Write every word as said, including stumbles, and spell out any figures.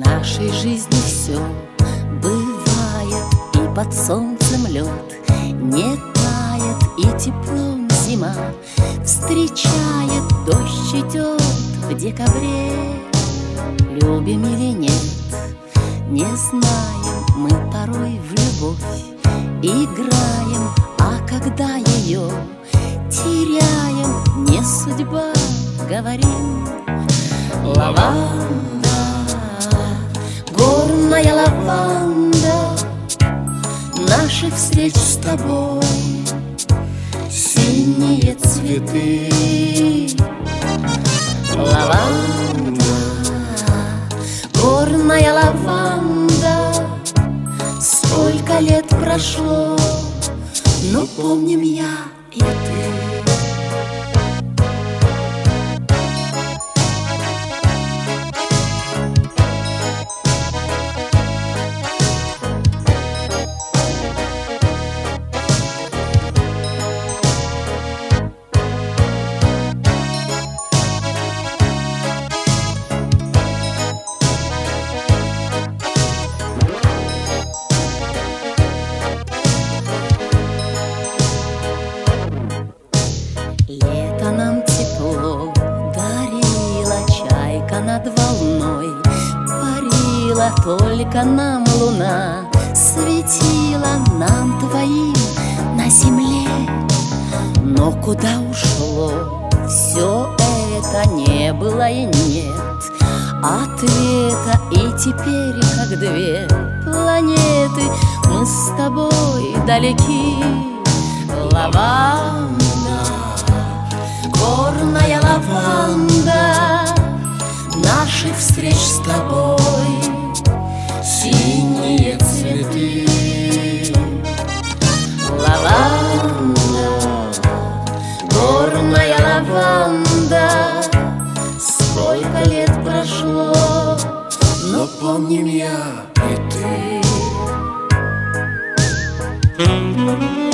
нашей жизни все бывает, и под солнцем лед не тает, и теплом зима встречает, дождь идет в декабре. Любим или нет, не знаем, мы порой в любовь играем, а когда ее теряем, не судьба, говорим. Лаванда, горная лаванда, наших встреч с тобой синие цветы. Лаванда, горная лаванда, сколько лет прошло, но помним я и ты. Лето нам тепло дарила, чайка над волной парила, только нам луна светила, нам двоим на земле. Но куда ушло все это, не было и нет ответа, и теперь, как две планеты, мы с тобой далеки. Лаванда, горная лаванда, наших встреч с тобой синие цветы. Лаванда, горная лаванда, сколько лет прошло, но помним я и ты.